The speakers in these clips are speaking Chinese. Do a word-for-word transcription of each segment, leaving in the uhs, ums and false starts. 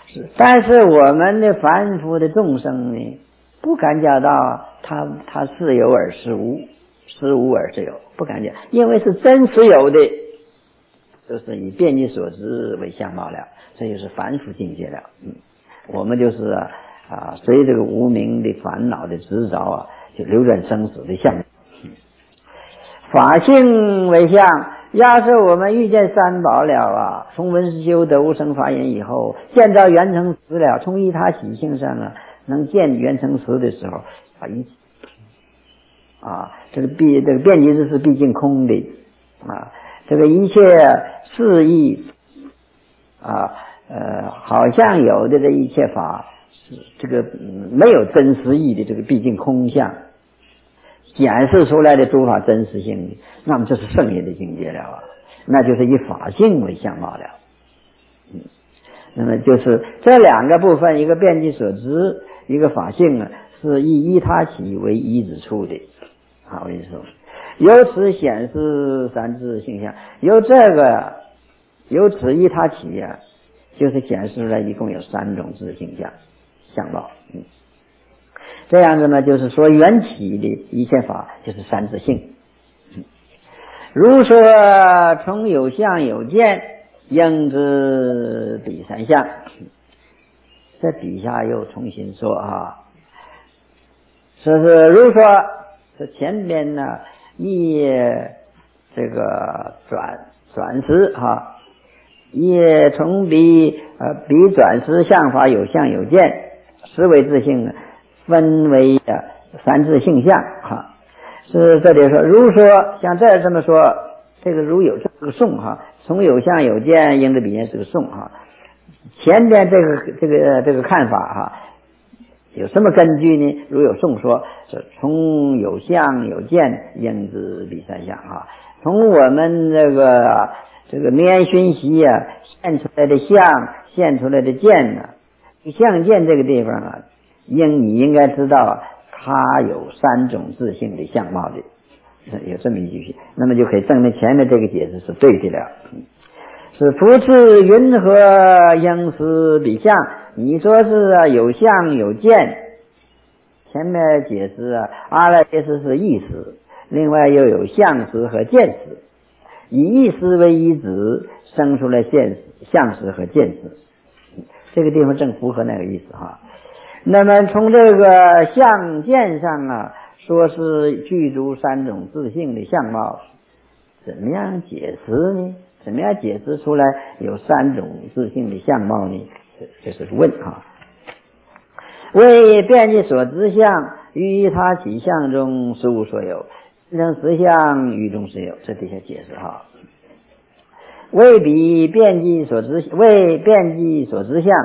是，但是我们的凡夫的众生呢，不感觉到他他是有而是无，是无而是有，不感觉，因为是真实有的，就是以遍计所知为相貌了，这就是凡夫境界了。嗯，我们就是啊，啊随这个无明的烦恼的执着啊，就流转生死的相。嗯，法性为相，要是我们遇见三宝了啊，从闻思修得无生法眼以后，见到缘成实了，从依他起性上啊，能见缘成实的时候啊，一啊，这个毕这个遍计之事毕竟空的啊，这个一切事义啊，呃，好像有的这一切法是这个、嗯、没有真实义的，这个毕竟空相。显示出来的诸法真实性，那么就是圣业的境界了啊，那就是以法性为相貌了。嗯，那么就是这两个部分，一个遍计所知，一个法性啊，是以依他起为依止处的。好，我跟你说，由此显示三智性相，由这个由此依他起啊，就是显示出来一共有三种智性相相貌。嗯。这样子呢，就是说缘起的一切法就是三自性。如说从有相有见，应知彼三相。这底下又重新说啊，说是如说这前边呢一这个转转识哈，一从彼呃彼转识相法有相有见，实为自性呢。分为啊三自性相哈，是这里说，如说像这这么说，这个如有这个颂哈，从有相有见应知彼见是个颂哈，前边这个这个这个看法哈，有什么根据呢？如有颂说，是从有相有见应知彼三相哈，从我们这个这个明眼熏习啊现出来的相现出来的见呢、啊，相见这个地方啊。应你应该知道，它有三种自性的相貌的，有这么一句，那么就可以证明前面这个解释是对的了。是夫次云何应识彼相？你说是啊有相有见，前面解释啊阿赖耶识是意识，另外又有相识和见识，以意识为依止，生出来现实相识和见识。这个地方正符合那个意思哈。那么从这个相见上啊，说是具足三种自性的相貌，怎么样解释呢？怎么样解释出来有三种自性的相貌呢？这是问啊。为遍计所知相，于他起相中实无所有，能实相于中实有。这底下解释哈。为彼遍计所知，为遍计所知相。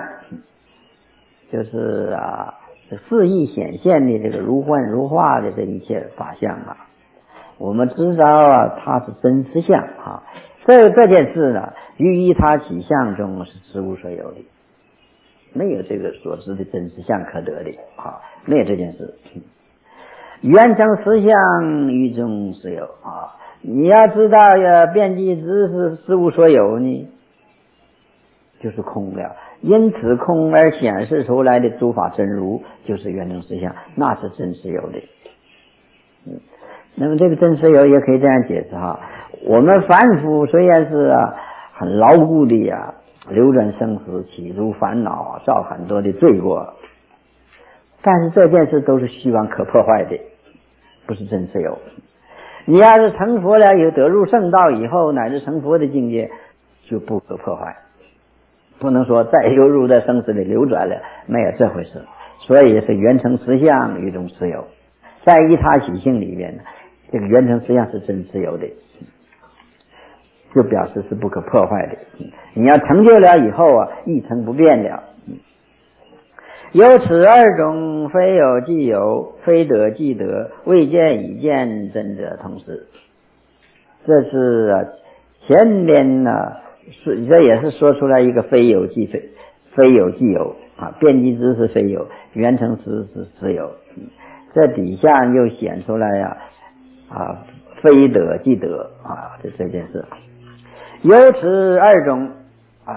就是啊，肆意显现的这个如幻如化的这一切法相啊，我们知道啊，它是真实相啊。这这件事呢，于依他起相中是实无所有的，没有这个所知的真实相可得的啊，没有这件事。缘成实相于中实有啊，你要知道呀，遍计知是实无所有呢，就是空了。因此空而显示出来的诸法真如就是缘成实相，那是真实有的。嗯，那么这个真实有也可以这样解释哈，我们凡夫虽然是啊很牢固的呀、啊、流转生死起如烦恼造很多的罪过，但是这件事都是虚妄可破坏的，不是真实有。你要是成佛了以后得入圣道以后乃至成佛的境界就不可破坏，不能说再又入在生死里流转了，没有这回事。所以是缘成实相于中实有，在依他起性里面呢，这个缘成实相是真实有的，就表示是不可破坏的。你要成就了以后啊，一成不变了。由此二种，非有即有，非得即得，未见已见，真者同时。这是啊，前边呢、啊，是这也是说出来一个非有即非，非有即有啊，遍计知是非有，缘成实是实有。这底下又显出来呀、啊，啊，非得即得啊，这这件事。由此二种啊，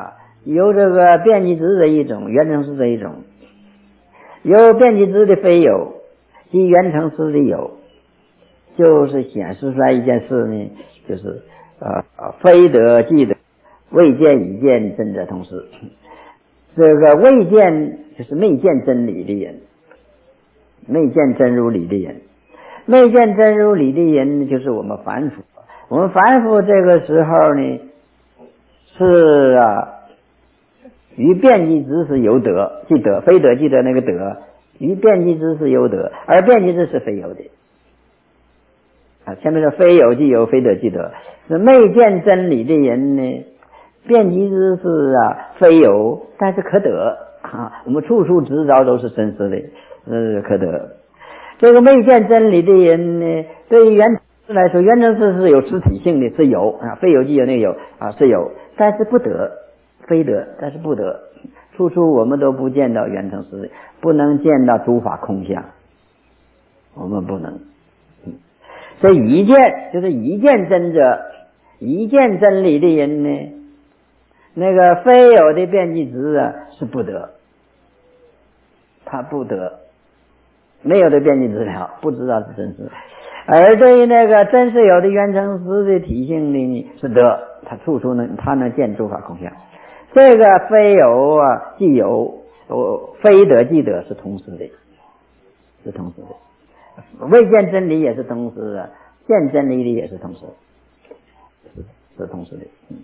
有这个遍计支的一种，缘成师的一种，有遍计支的非有及缘成师的有，就是显示出来一件事呢，就是呃非得即得，未见已见真者同时。这个未见就是没见真理的人，没见真如理的人，没见真如理的人就是我们凡夫。我们凡夫这个时候呢，是啊，于遍计支是有得即得，非得即得那个得，于遍计支是有得，而遍计支是非有的。啊，前面说非有即有，非得即得，是没见真理的人呢，遍计支是啊非有，但是可得啊，我们处处知道都是真实的，呃，可得。这个没见真理的人呢，对于缘成师来说，缘成师是有实体性的，是有啊，非有即有那个有啊是有，但是不得，非得，但是不得。处处我们都不见到缘成师，不能见到诸法空相，我们不能。所以一见就是一见真者，一见真理的人呢，那个非有的遍计支啊是不得，他不得，没有的遍计支了，不知道是真实。而对于那个真是有的缘成师的体性呢是得，他处处能他能见诸法空相。这个非有啊即有，哦，非得即得是同时的，是同时的。未见真理也是同时的，见真理的也是同时，是是同时的。嗯，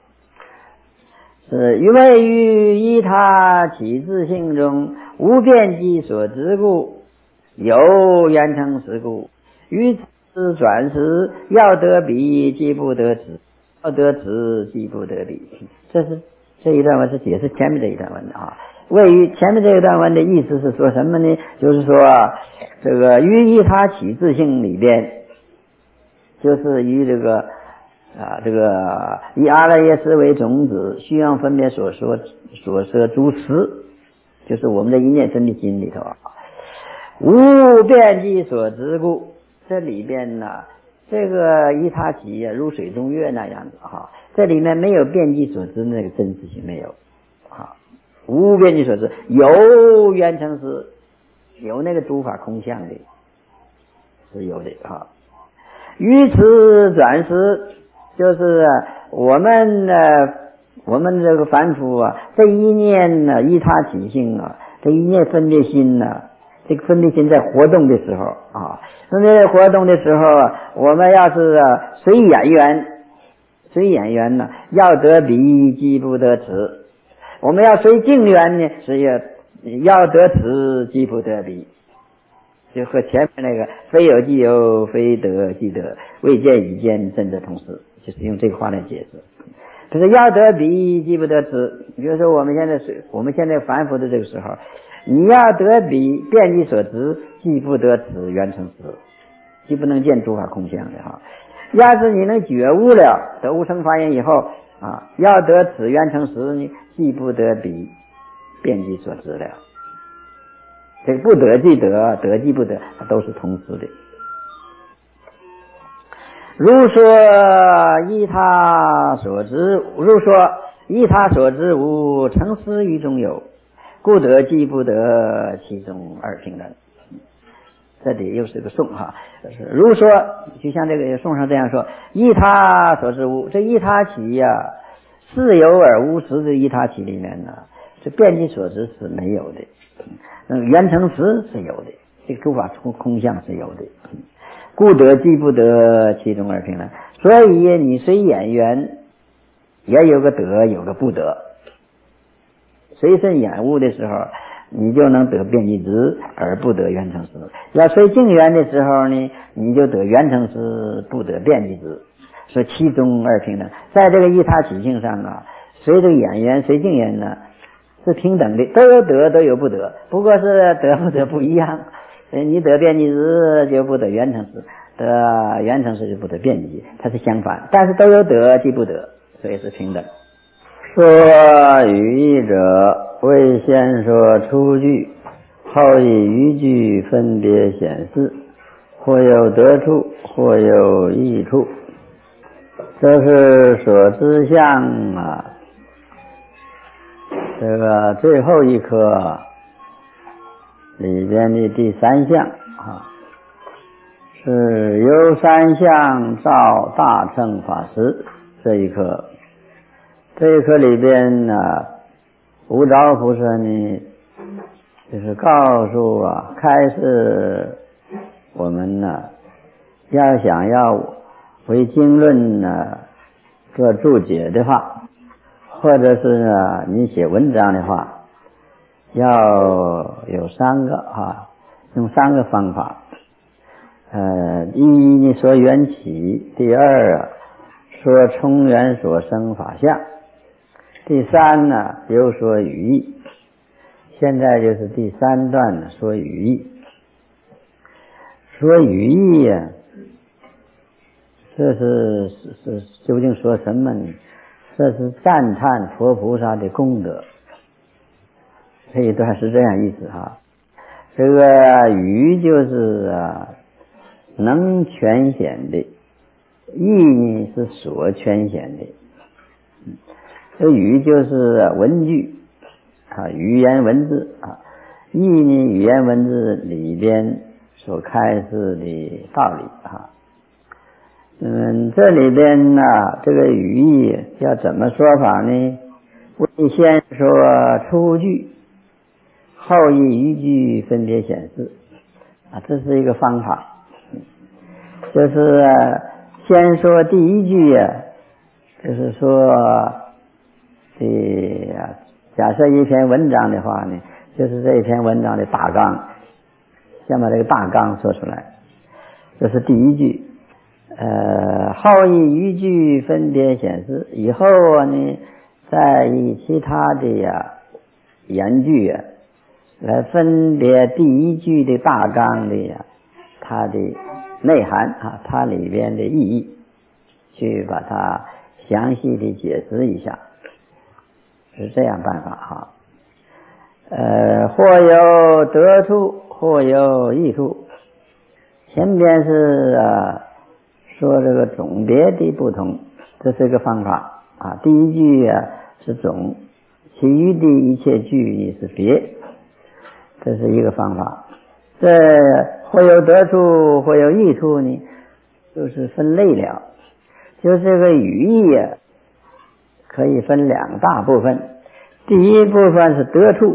是因为于依他起自性中无遍计所知故，有缘成师故，于此转时要得彼即不得此，要得此即不得彼。这是这一段文是解释前面这一段文的啊。位于前面这一段文的意思是说什么呢？就是说这个于依他起自性里边，就是于这个啊这个以阿赖耶识为种子，虚妄分别所说所说诸词，就是我们的一念真理经里头啊，无遍计所知故，这里边呢，这个依他起啊如水中月那样子哈，这里面没有遍计所知那个真实性，没有啊。无遍计所知，有缘成师，有那个诸法空相的，是有的啊。于此转时，就是我们呢，我们这个凡夫啊，这一念呢，依他起性啊，这一念分别心呢，这个分别心在活动的时候啊，分别活动的时候啊，我们要是啊随眼缘，随眼缘呢，要得彼即不得此。我们要随境缘呢，是要要得此即不得彼，就和前面那个非有即有，非得即得，未见已见真者同时，就是用这个话来解释。就是要得彼即不得此，比如说我们现在是我们现在凡夫的这个时候，你要得彼遍计所知，即不得此缘成师，即不能见诸法空相的哈。要是你能觉悟了，得无生法眼以后啊，要得此缘成师呢，即不得彼遍计所知了。这个不得即得，得即不得，它都是同时的。如说依他所知，如说依他所知无成师于中有，故得即不得，其中二平等。这里又是个颂哈，如说就像这个颂上这样说，依他所知无，这依他起呀、啊，是有而无实的依他起里面呢，这遍计所知是没有的，那缘成师是有的，这个诸法空空相是有的，故得即不得，其中二平等。所以你随眼缘也有个得，有个不得，随身眼悟的时候你就能得遍计支而不得缘成师，要随境缘的时候呢，你就得缘成师不得遍计支，说其中二平等。在这个依他起性上啊，随这个眼缘随境缘呢是平等的，都有得都有不得，不过是得不得不一样。你得遍计支就不得缘成师，得缘成师就不得遍计，它是相反，但是都有得即不得，所以是平等。说语义者，为先说出句，后以余句分别显示，或有得处，或有益处。这是所知相啊， 这个最后一课里边的第三项啊，是由三相照大乘法师这一课。这一课里边呢，无着菩萨呢，就是告诉啊，开示我们呢，要想要为经论呢做注解的话，或者是呢你写文章的话，要有三个啊，用三个方法。呃，第一呢说缘起，第二啊说从缘所生法相，第三呢又说语义。现在就是第三段呢说语义。说语义呀，这是是是究竟说什么呢？这是赞叹佛菩萨的功德。这一段是这样意思哈。这个语就是啊能全显的，义呢是所全显的。这语就是文句啊，语言文字啊，义呢语言文字里边所开示的道理啊。嗯，这里边呢，这个语义要怎么说法呢？为先说出句，后以语句分别显示啊，这是一个方法。就是先说第一句啊，就是说的假设一篇文章的话呢，就是这一篇文章的大纲，先把这个大纲说出来，这是第一句。呃，后以语句分别显示，以后呢，再以其他的呀言句啊，来分别第一句的大纲的呀，它的内涵啊，它里边的意义，去把它详细的解释一下，是这样办法哈。呃，或有得处，或有益处。前边是啊说这个总别的不同，这是一个方法啊。第一句啊是总，其余的一切句也是别，这是一个方法。这或有得处，或有益处呢，就是分类了。就这个语义啊，可以分两大部分。第一部分是得处，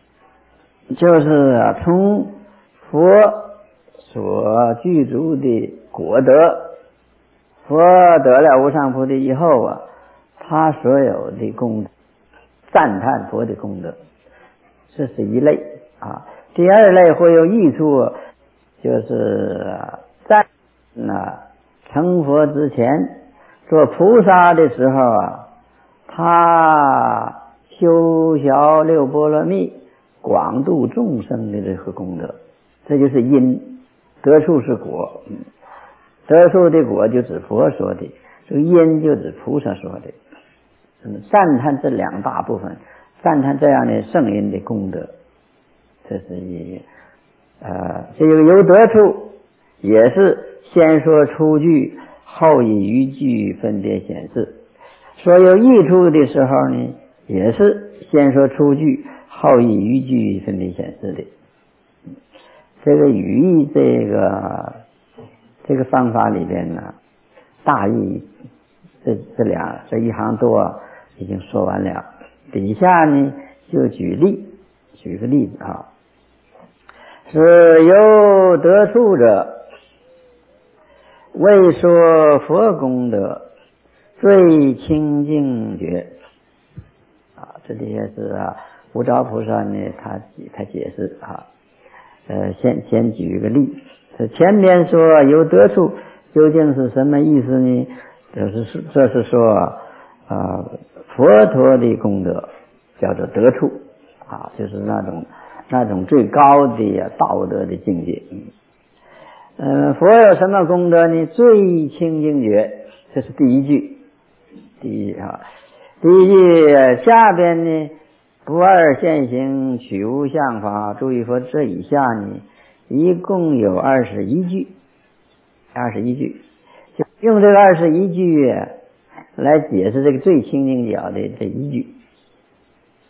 就是从佛所具足的果德。佛得了无上菩提以后啊，他所有的功德，赞叹佛的功德，这是一类啊。第二类会有益处，就是在那成佛之前做菩萨的时候啊，他修小六波罗蜜，广度众生的这个功德，这就是因。得处是果，得处的果就指佛说的，这个因就指菩萨说的。嗯，赞叹这两大部分，赞叹这样的圣因的功德，这是一呃，这个有得处也是先说出句，后以语句分别显示。说有益处的时候呢，也是先说出句，后以语句分别显示的。这个语义这个这个方法里边呢，大意这这俩这一行多已经说完了。底下呢就举例，举个例子啊，是有得处者，为说佛功德最清净觉啊，这里也是啊，无着菩萨呢他他解释啊。呃，先先举一个例，这前面说有得处，究竟是什么意思呢？就是这是说啊、呃，佛陀的功德叫做得处啊，就是那种那种最高的道德的境界。嗯、呃，佛有什么功德呢？最清净觉，这是第一句，第一啊，第一句下边呢。不二现行取无相法，注意说这以下呢一共有二十一句，二十一句，就用这个二十一句来解释这个最清净角的这一句。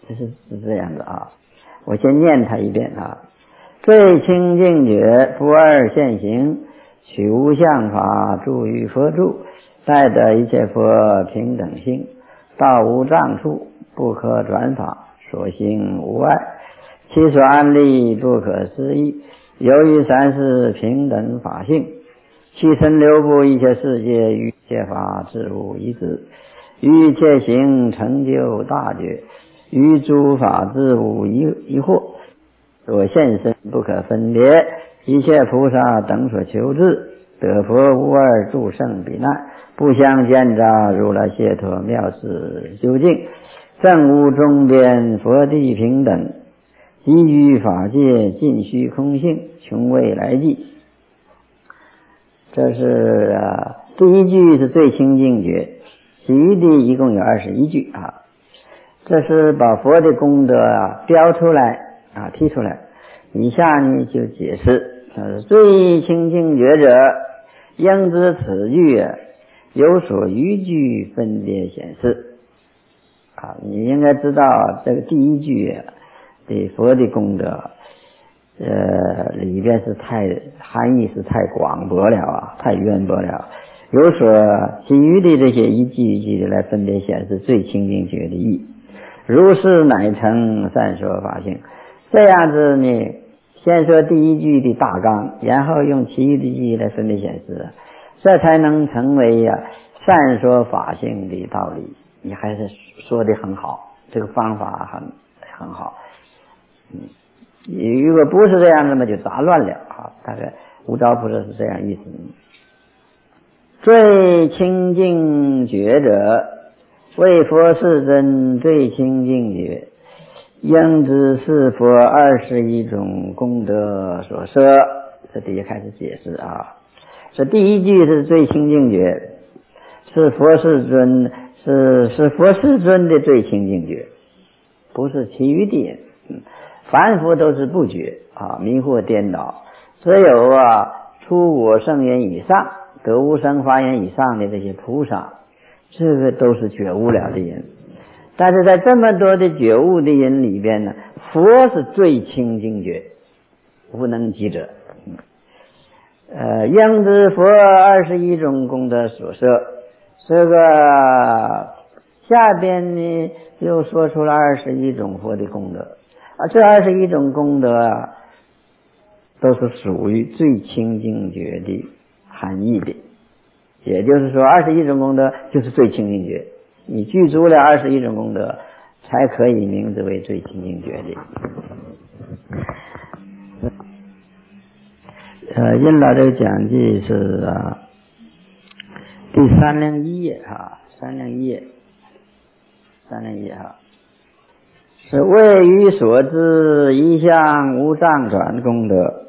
这是是这样的啊。我先念它一遍啊。最清净觉，不二现行，取无相法，住于佛住，待得一切佛平等性，到无障处，不可转法，所行无碍，其所安立不可思议。由于三世平等法性，其身流布一切世界，于一切法自无一致，于一切行成就大觉，于诸法自无一一惑，所现身不可分别，一切菩萨等所求智，得佛无二助胜彼难，不相见杂，如来解脱妙智究竟，正无中边，佛地平等，依于法界尽虚空性，穷未来际。这是、啊、第一句是最清净觉，其余的一共有二十一句啊。这是把佛的功德啊标出来啊提出来。以下呢就解释，呃，最清净觉者，应知此句啊有所余句分别显示啊。你应该知道这个第一句啊对佛的功德呃，里边是太含义是太广博了啊，太渊博了。有所其余的这些一句一句的来分别显示最清净觉的义，如是乃成善说法性。这样子呢，先说第一句的大纲，然后用其余的句来分别显示，这才能成为呀、啊、善说法性的道理。你还是说的很好，这个方法很很好。嗯。如果不是这样，那么就杂乱了啊！大概无着菩萨是这样意思。最清净觉者，为佛世尊最清净觉，应知是佛二十一种功德所摄。这底下开始解释啊。这第一句是最清净觉，是佛世尊，是是佛世尊的最清净觉，不是其余的。嗯。凡夫都是不觉啊，迷惑颠倒，只有啊出我圣言以上，得无生法眼以上的这些菩萨，这个都是觉悟了的人。但是在这么多的觉悟的人里边呢，佛是最清净觉，无能及者。呃，应知佛二十一种功德所摄，这个下边呢又说出了二十一种佛的功德。啊，这二十一种功德啊，都是属于最清净觉的含义的。也就是说，二十一种功德就是最清净觉。你具足了二十一种功德，才可以名字为最清净觉的。呃，印老这个讲记是啊，第三零一页哈，三零一页，三零一页哈。是位于所知一向无障转功德。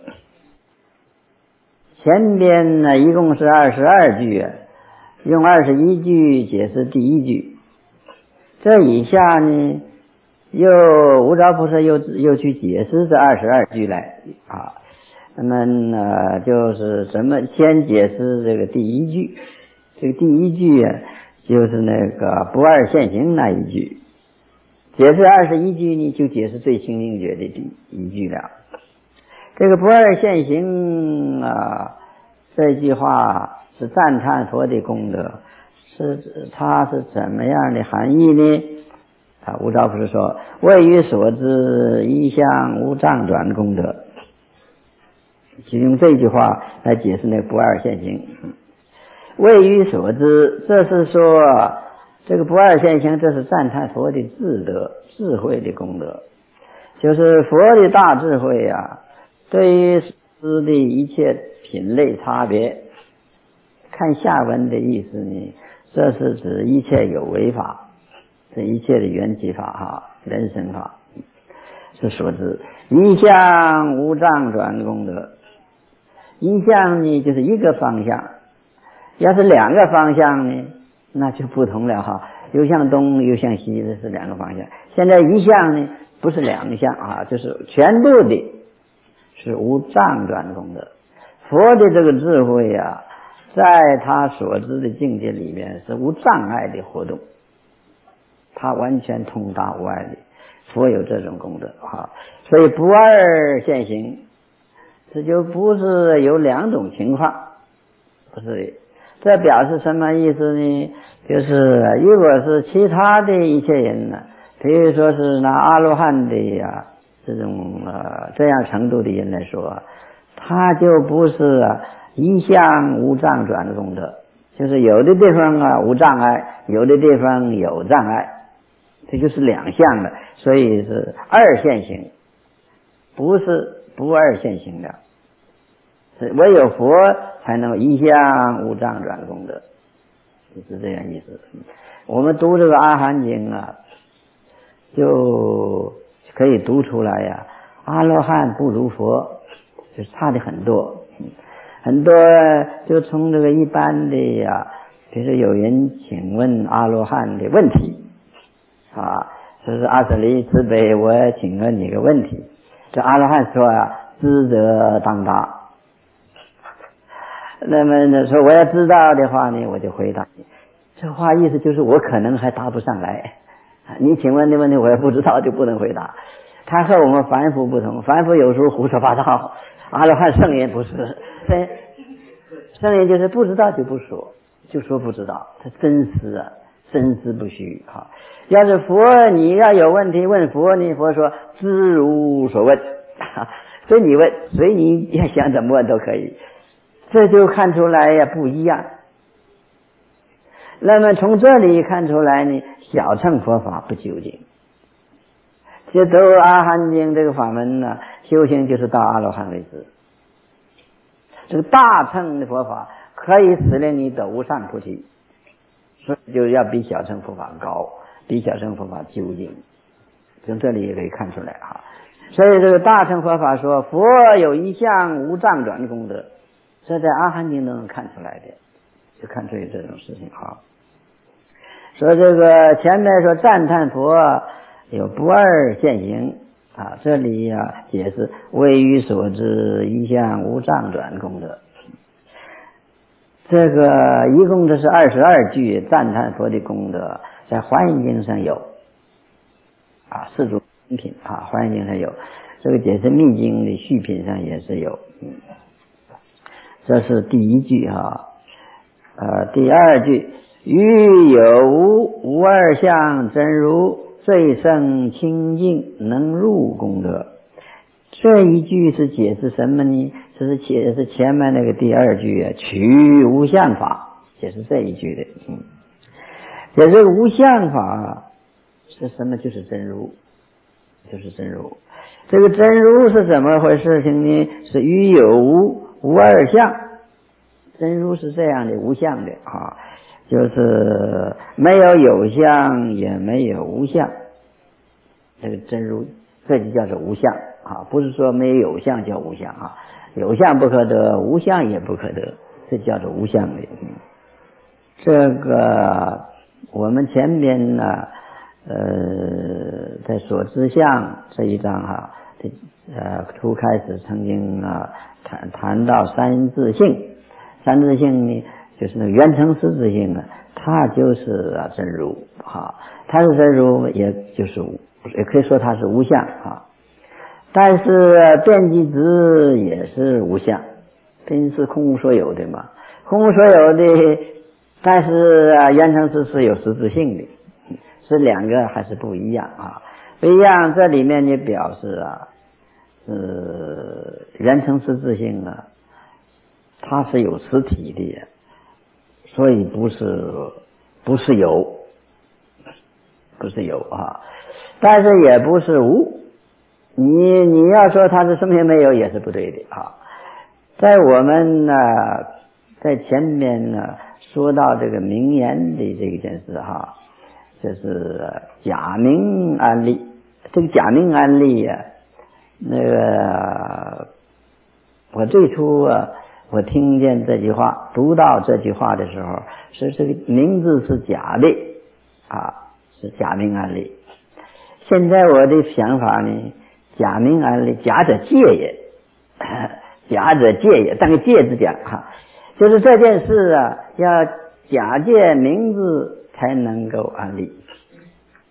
前边呢一共是二十二句，用二十一句解释第一句。这以下呢又无着菩萨又又去解释这二十二句来啊。那么呢就是怎么先解释这个第一句，这个第一句啊就是那个不二现行那一句。解释二十一句呢，就解释最清净觉的第一句了。这个不二现行啊，这句话是赞叹佛的功德，是它是怎么样的含义呢？啊，无着菩萨说：“位于所知一向无障转功德。”就用这句话来解释那个不二现行。位于所知，这是说。这个不二现行，这是赞叹佛的智德、智慧的功德，就是佛的大智慧啊，对于知的一切品类差别。看下文的意思呢，这是指一切有为法，这一切的缘起法哈，人生法是所知。一向无障转功德，一向呢就是一个方向，要是两个方向呢？那就不同了哈，又向东又向西，这是两个方向。现在一向呢不是两项啊，就是全部的是无障转功德。佛的这个智慧啊，在他所知的境界里面是无障碍的活动，他完全通达无碍的。 佛有这种功德啊。所以不二现行，这就不是有两种情况，不是。这表示什么意思呢？就是如果是其他的一切人呢，比如说是拿阿罗汉的呀这种呃这样程度的人来说，他就不是啊一向无障转功德，就是有的地方啊无障碍，有的地方有障碍，这就是两项的，所以是二现行，不是不二现行的。唯有佛才能一向无障转功德，是这样意思。我们读这个阿含经啊，就可以读出来呀、啊，阿罗汉不如佛，就差的很多。很多就从这个一般的呀、啊，比如说有人请问阿罗汉的问题啊，说是阿舍利慈悲，我请问你个问题。这阿罗汉说啊，知则当答。那么呢说我要知道的话呢，我就回答你。这话意思就是我可能还答不上来，你请问的问题我也不知道，就不能回答。他和我们凡夫不同，凡夫有时候胡说八道，阿罗汉圣人不是，圣圣人就是不知道就不说，就说不知道，他真实啊，深思不虚啊。要是佛你要有问题问佛，你佛说知如所问，所以你问，随你要想怎么问都可以。这就看出来呀不一样。那么从这里看出来呢，小乘佛法不究竟。这走阿含经这个法门呢，修行就是到阿罗汉为止。这个大乘的佛法可以使令你得无上菩提，所以就要比小乘佛法高，比小乘佛法究竟。从这里也可以看出来啊。所以这个大乘佛法说佛有一向无障转功德，这在阿含经都能看出来的，就看出有这种事情啊。说这个前面说赞叹佛有不二现行啊，这里呀、啊、解释为于所知一向无障转功德。这个一共这是二十二句赞叹佛的功德，在华严经上有啊，四种品啊，华严经上有，这个解释密经的续品上也是有。嗯，这是第一句啊。呃，第二句，于有无无二相真如最胜清净能入功德。这一句是解释什么呢？这是解释前面那个第二句啊，取无相法，解释这一句的。嗯，解释无相法是什么？就是真如，就是真如。这个真如是怎么回事情呢？是于有无无二相。真如是这样的，无相的啊，就是没有有相，也没有无相。这个真如，这就叫做无相啊，不是说没有有相叫无相啊，有相不可得，无相也不可得，这叫做无相的。嗯，这个我们前面呢，呃，在所知相这一章哈、啊，呃，初开始曾经啊谈谈到三自性。三自性呢，就是那个缘成实自性呢，它就是啊真如啊，它是真如，也就是也可以说它是无相啊。但是遍计执也是无相，并是空无所有的嘛，空无所有的，但是啊缘成实是有实质性的，是两个还是不一样啊？不一样，这里面就表示啊，是缘成实自性啊。它是有实体的，所以不是不是有，不是有啊，但是也不是无。你你要说它是什么也没有，也是不对的啊。在我们呢，在前面呢说到这个名言的这一件事哈，就是假名安利。这个假名安利啊，那个我最初啊。我听见这句话，读到这句话的时候，是这个名字是假的啊，是假名安利。现在我的想法呢，假名安利，假者借也，假者借也，当个借字讲哈，就是这件事啊，要假借名字才能够安利。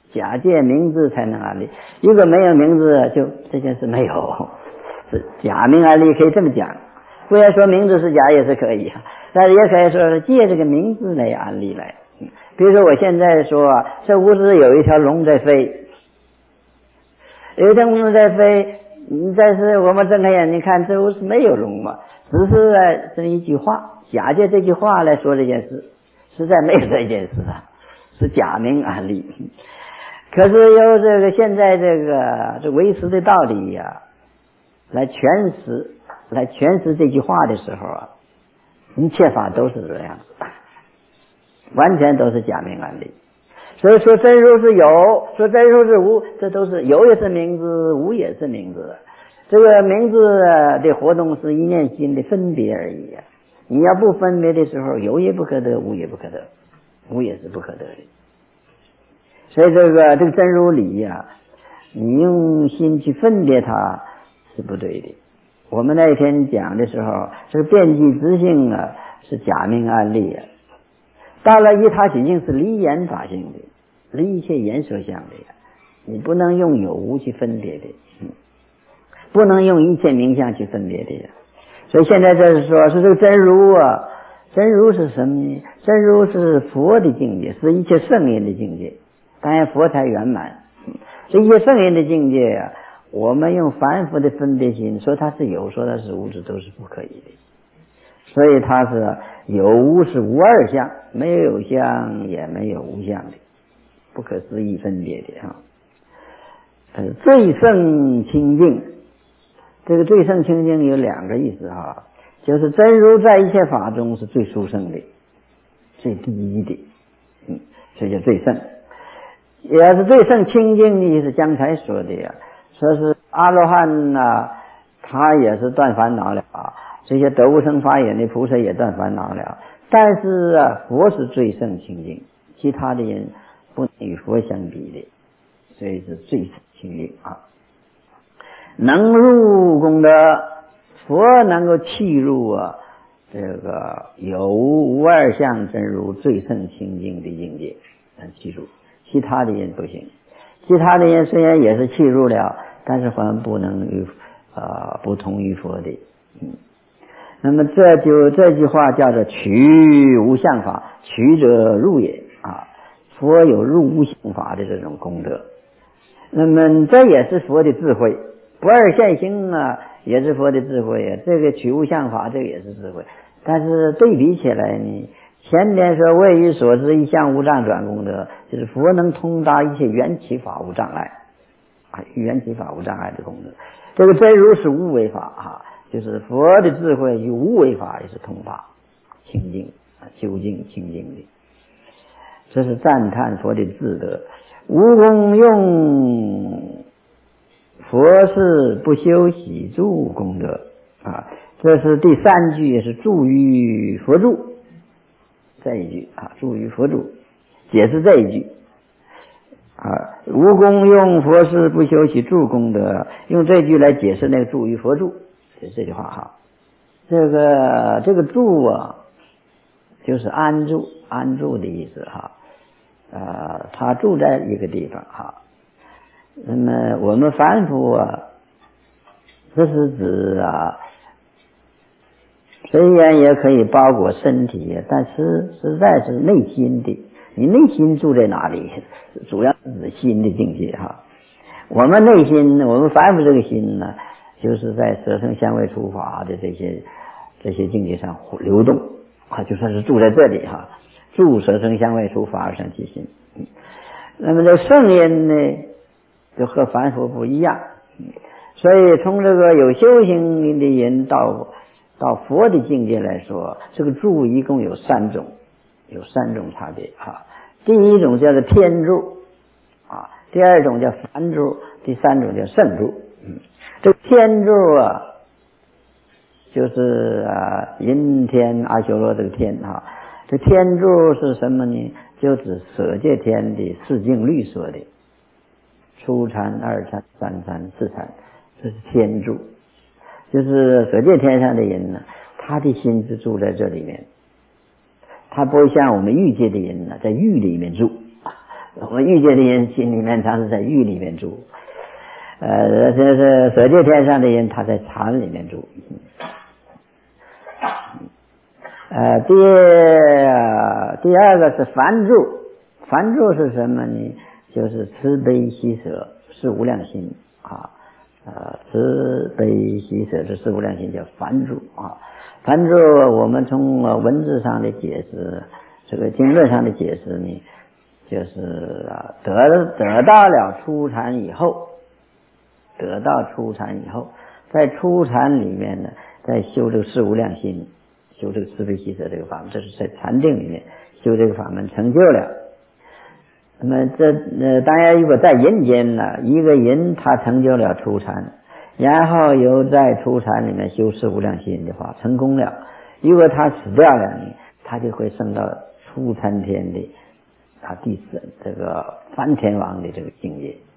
假借名字才能安立。如果没有名字，就这件事没有，是假名安立，可以这么讲。不要说名字是假也是可以，但是也可以说是借这个名字来安立来。比如说我现在说这屋子有一条龙在飞，有一条龙在飞，但是我们睁开眼睛看，这屋是没有龙嘛，只是这一句话，假借这句话来说这件事，实在没有这件事啊，是假名安立。可是由这个现在这个这唯识的道理呀、啊，来诠释来诠释这句话的时候啊，一切法都是这样子，完全都是假名安立。所以说真如是有，说真如是无，这都是有也是名字，无也是名字。这个名字的活动是一念心的分别而已啊。你要不分别的时候，有也不可得，无也不可得，无也是不可得的。所以这个这个真如理呀、啊，你用心去分别它是不对的。我们那天讲的时候，这个遍计执性啊是假名安立啊，到了依他起性是离言法性的，离一切言说相的，你不能用有无去分别的，嗯，不能用一切名相去分别的。所以现在这是说是这个真如啊，真如是什么呢？真如是佛的境界，是一切圣言的境界。当然佛才圆满，这一切圣言的境界啊，我们用凡夫的分别心说它是有，说它是无，这都是不可以的。所以它是有无是无二相，没有有相也没有无相的，不可思议分别的啊。呃，最胜清净，这个最胜清净有两个意思哈，就是真如在一切法中是最殊胜的，最第一的，嗯，这叫最胜。也是最胜清净的意思，刚才说的呀，说是阿罗汉呐、啊，他也是断烦恼了啊。这些得无生法眼的菩萨也断烦恼了，但是啊，佛是最胜清净，其他的人不能与佛相比的，所以是最胜清净啊。能入功德，佛能够契入啊，这个有无无二相真如最胜清净的境界，能契入，其他的人不行。其他的人虽然也是契入了，但是还不能与呃不同于佛的，嗯。那么这就这句话叫做取无相法，取者入也啊。佛有入无相法的这种功德，那么这也是佛的智慧，不二现行啊，也是佛的智慧啊。这个取无相法，这个也是智慧，但是对比起来呢，前面说为于所知一相无障转功德，就是佛能通达一切缘起法无障碍啊，缘起法无障碍的功德。这个真如是无为法啊。就是佛的智慧与无为法也是通达清净啊，究竟清净的，这是赞叹佛的智德。无功用，佛是不修喜助功德啊，这是第三句，也是助于佛助这一句啊，助于佛助解释这一句啊，无功用，佛是不修喜助功德，用这句来解释那个助于佛助。就这句话哈，这个这个住啊，就是安住安住的意思哈，呃，他住在一个地方哈。那么我们凡夫啊，这是指啊，虽然也可以包裹身体，但是实在是内心的，你内心住在哪里，主要是指心的境界哈。我们内心，我们凡夫这个心呢，就是在色声香味触法的这些这些境界上流动啊，就算是住在这里哈，住色声香味触法而生其心。嗯，那么这圣音呢，就和凡夫不一样。嗯，所以从这个有修行的人到到佛的境界来说，这个住一共有三种，有三种差别哈。第一种叫做天住啊，第二种叫凡住，第三种叫圣住。嗯，这个天住啊，就是啊阴天阿修罗这个天啊，这天住是什么呢？就指舍界天的四境律说的，初禅、二禅、三禅、四禅，这是天住。就是舍界天上的人呢，他的心是住在这里面，他不会像我们欲界的人呢，在欲里面住。 我们欲界的人心里面常是在欲里面住，呃，这是色界天上的人他在禅里面住。呃，第第二个是梵住，梵住是什么呢？就是慈悲喜舍是无量心啊，呃，慈悲喜舍这是无量心叫梵住啊。梵住我们从文字上的解释，这个经论上的解释呢，就是啊得得到了初禅以后，得到初禅以后，在初禅里面呢，在修这个是无量心。修这个慈悲喜舍这个法门，这是在禅定里面修这个法门成就了。那么这呃，当然如果在人间呢，一个人他成就了初禅，然后又在初禅里面修是无量心的话，成功了。如果他死掉了呢，他就会升到初禅天的啊第四这个梵天王的这个境界。